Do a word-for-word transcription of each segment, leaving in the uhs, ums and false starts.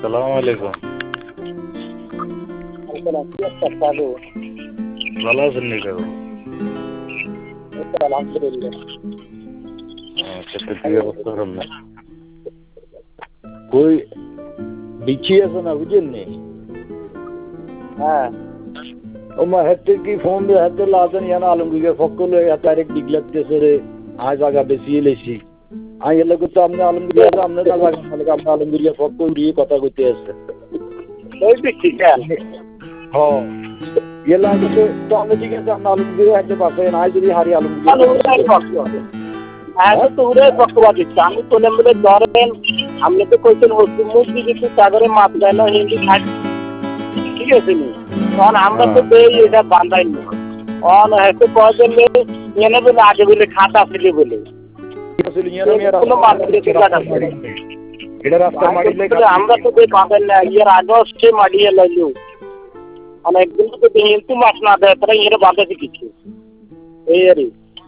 সালাম আলাইকুম। ভালো আছেন নি কাকু? আলহামদুলিল্লাহ। আচ্ছা, তো কি অবস্থা আপনার? কই বিছি আছে না বুঝেন নি? হ্যাঁ ওমা হেতে কি ফোন দিয়ে হেতে লাদেন ইয়ানা আলমগীর ফকলে তারিখ ডিগলাতেছে রে আজ আগা বেশি লেছি আই এলে তো আপনি আলমগীর আছে আপনি জায়গা মানে আপনি আলমগীর ফকল দিয়ে কথা কইতে আছে ওই বিছি কেন? হ্যাঁ এলা তো তো আপনি ঠিক আছে আপনি আলমগীর হাতে পাশে নাই যদি হারি আলমগীর হ্যাঁ তো উড়ে পক্ষপাত দিচ্ছে। আমি তো নেমে ধরেন আপনি তো কইছেন মুখ দিয়ে কিছু সাগরে মাছ দেয় না হিন্দি খাই ঠিক আছে নি তখন আমরা তো দেই এটা বান্ধাই নি অন হয়তো কয়েকজন এনে বলে আগে বলে খাতা ছিল বলে আমরা তো দেই বাঁধেন না ইয়ার আগে সে মাড়িয়ে লাইলো অনেকদিন তো হিন্দু মাছ না দেয় তারা এর বাঁধাতে কিছু এই আরে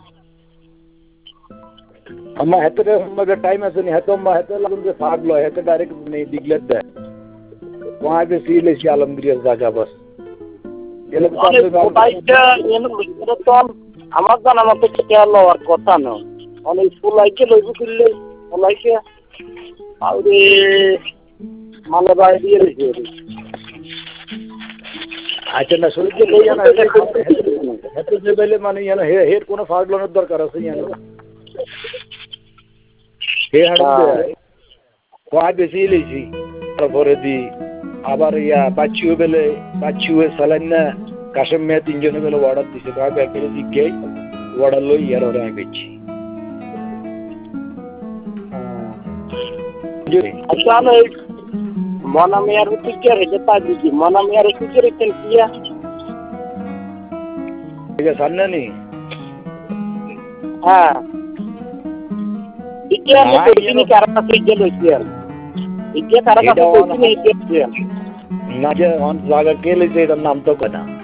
अम्मा है तो मगर टाइम ऐसे नहीं है तो अम्मा है तो लगन के फाग लो है तो डायरेक्ट नहीं डिगलेट है वहाँ पे सी ले सी आलमगीर जागा बस ये लोग तो बाइकটা এনে বুঝতে তো আমার জানা মতো কে লওয়ার কথা না অনেক স্কুল লাইকে লইব দিলে লাইকে আরে মানে বাই দিয়ে রেখে আচ্ছা না শুনতে লই না এত যে বেলে মানে ইয়ানা হে হের কোনো ফাগ লোনের দরকার আছে ইয়ানা হে হাড়ে কয় বেশি লেছি তারপরে দি আবার ইয়া বাচ্চু বেলে বাচ্চু সালান না কাশেম মে তিনজনে বেলে অর্ডার দিছে কয় ব্যাপারে দিকে অর্ডার লই ইয়ার ওরা গেছি আচ্ছা না মনা মেয়ার টিকে রেখে তা দিছি মনা মেয়ার টিকে রেখেন কিয়া ঠিক আছে সামনে নি হ্যাঁ ইকে আমি তো ইনি কারণে থেকে লইছি আর ইকে কারণে তো ইনি ইকে না যে অন জায়গা কে লইছে এটার নাম তো কেনা